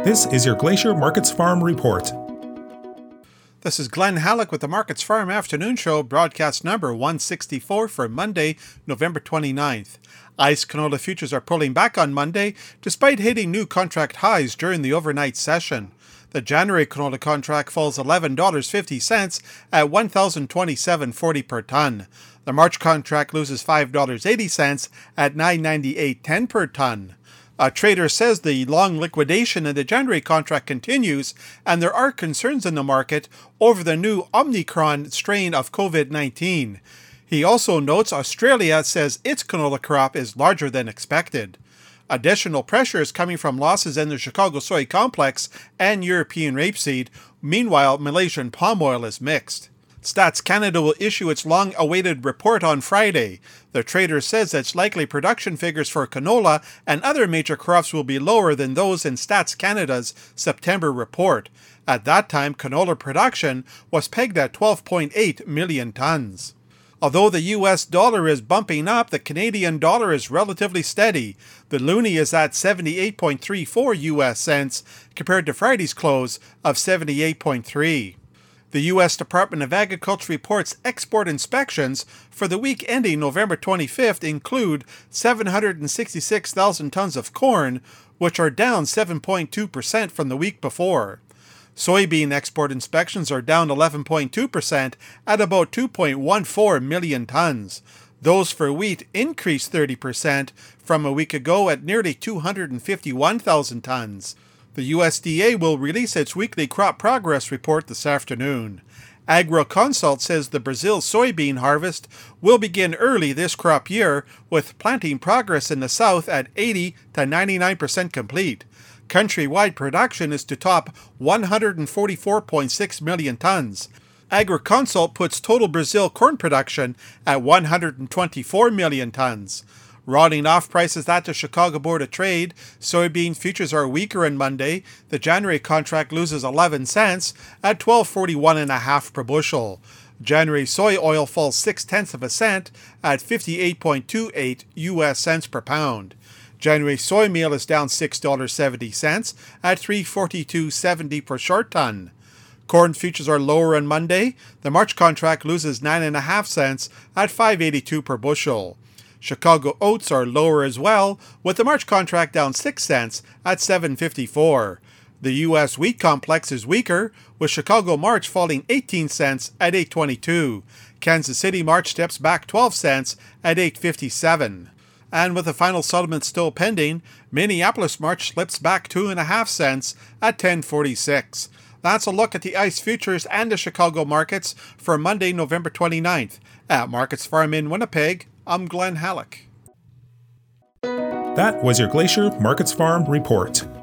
This is your Glacier Markets Farm Report. This is Glenn Halleck with the Markets Farm Afternoon Show, broadcast number 164 for Monday, November 29th. ICE canola futures are pulling back on Monday, despite hitting new contract highs during the overnight session. The January canola contract falls $11.50 at $1,027.40 per ton. The March contract loses $5.80 at $998.10 per ton. A trader says the long liquidation in the January contract continues, and there are concerns in the market over the new Omicron strain of COVID-19. He also notes Australia says its canola crop is larger than expected. Additional pressure is coming from losses in the Chicago soy complex and European rapeseed. Meanwhile, Malaysian palm oil is mixed. Stats Canada will issue its long-awaited report on Friday. The trader says its likely production figures for canola and other major crops will be lower than those in Stats Canada's September report. At that time, canola production was pegged at 12.8 million tons. Although the US dollar is bumping up, the Canadian dollar is relatively steady. The loonie is at 78.34 US cents compared to Friday's close of 78.3. The U.S. Department of Agriculture reports export inspections for the week ending November 25th include 766,000 tons of corn, which are down 7.2% from the week before. Soybean export inspections are down 11.2% at about 2.14 million tons. Those for wheat increased 30% from a week ago at nearly 251,000 tons. The USDA will release its weekly crop progress report this afternoon. AgriConsult says the Brazil soybean harvest will begin early this crop year, with planting progress in the south at 80 to 99% complete. Countrywide production is to top 144.6 million tons. AgriConsult puts total Brazil corn production at 124 million tons. Rounding off prices at the Chicago Board of Trade, soybean futures are weaker on Monday. The January contract loses 11 cents at $12.41.5 per bushel. January soy oil falls 0.6 cents at 58.28 US cents per pound. January soy meal is down $6.70 at $342.70 per short ton. Corn futures are lower on Monday. The March contract loses 9.5 cents at $5.82 per bushel. Chicago oats are lower as well, with the March contract down 6 cents at $7.54. The U.S. wheat complex is weaker, with Chicago March falling 18 cents at $8.22. Kansas City March steps back 12 cents at $8.57. And with the final settlement still pending, Minneapolis March slips back 2.5 cents at $10.46. That's a look at the ICE futures and the Chicago markets for Monday, November 29th. At Markets Farm in Winnipeg, I'm Glenn Halleck. That was your Glacier Markets Farm Report.